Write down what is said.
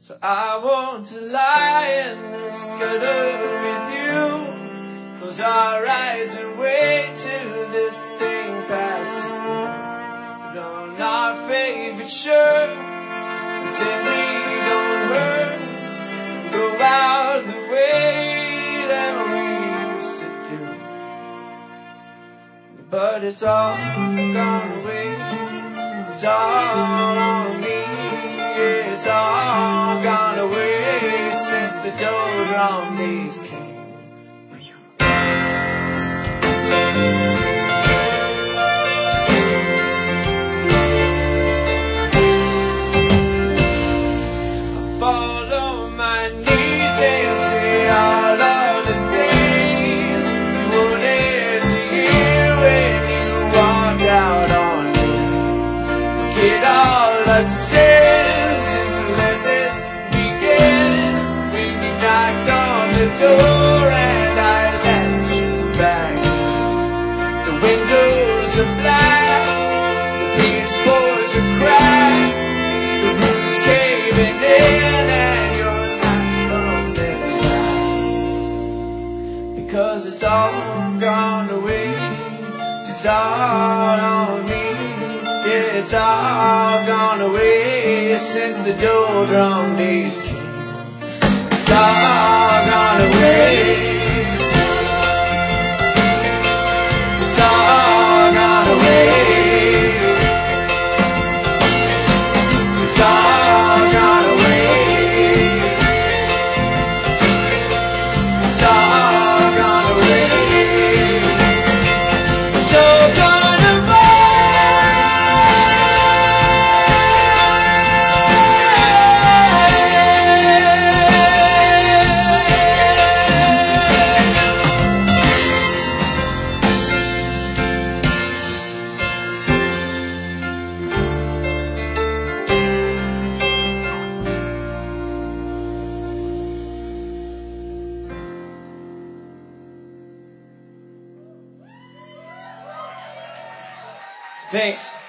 So I want to lie in this gutter with you, close our eyes and wait till this thing passes through. Put on our favorite shirts, pretend we don't hurt, go out the way that we used to do. But it's all gone away, it's all on me, yeah, it's all gone away since the Doldrum days came. Fall on my knees and say all of the things you wanted to hear when you walked out on me. Forget all I said, just let this begin. When you knocked on the door and I let you back. The windows are black, the baseboards are cracked, the roof's caving in. Cause it's all gone away, it's all on me, yeah, it's all gone away since the Doldrum days came. It's all gone away, it's all gone away, it's all gone away, it's all. Thanks.